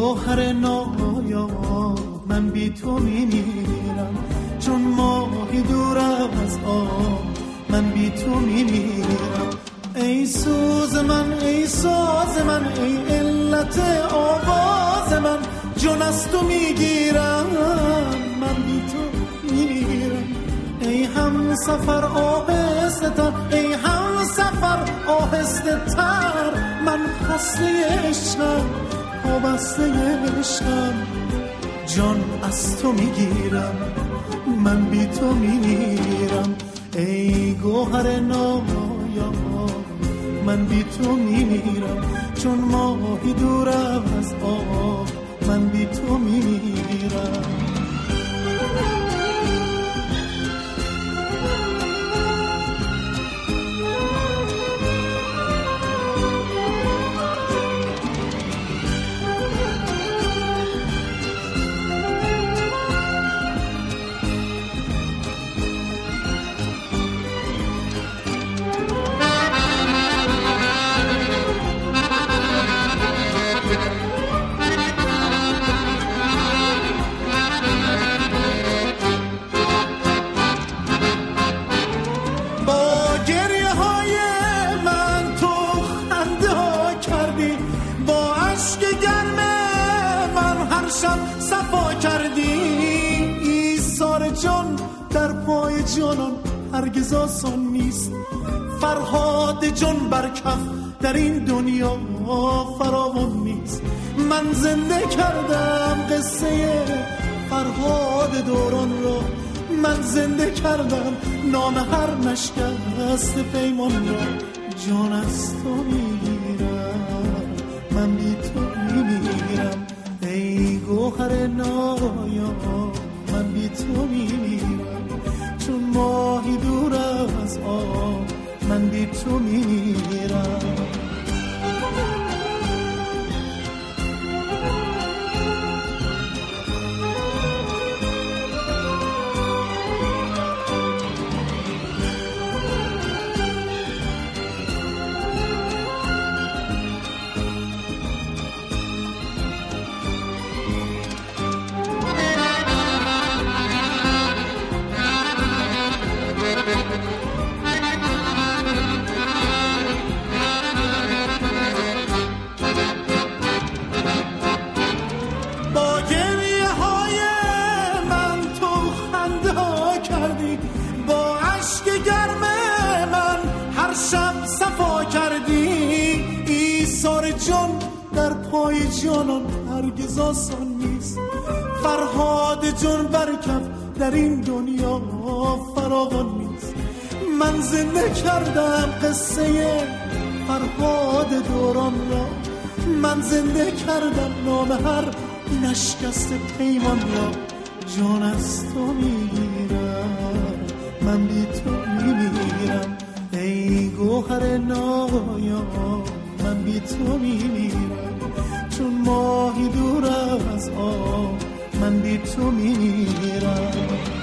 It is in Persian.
گوهر نایاب من بی تو میمیرم، چون ماهی دور از آب من بی تو میمیرم. ای سوز من، ای ساز من، ای علت آواز من، جون از تو میگیرم من بی تو میمیرم. ای هم سفر آهسته تر، ای هم سفر آهسته تر، من خسته عشقم وابسته عشقم، جان از تو میگیرم من بی تو میمیرم. ای گوهر نایاب من بی تو میمیرم، چون ماهی دور از آب من بی تو میمیرم. جانان هرگز آسان نیست، فرهاد جان بر کف در این دنیا فراوان نیست. من زنده کردم قصه فرهاد دوران را، من زنده کردم نام هر نشکسته پیمان را. جان از تو میگیرم من بی تو میمیرم. ای گوهر نایاب من بی تو میمیرم، چون ماهی دور از آب من بی تو میمیرم. جانان هرگز آسان نیست، فرهاد جان بر کف در این دنیا فراوان نیست. من زنده کردم قصه فرهاد دوران را، من زنده کردم نام هر نشکسته پیمان را. جان از تو میگیرم من بی تو میمیرم. ای گوهر نایاب من بی تو میمیرم، چون ماهی دور از آب من بی تو میمیرم.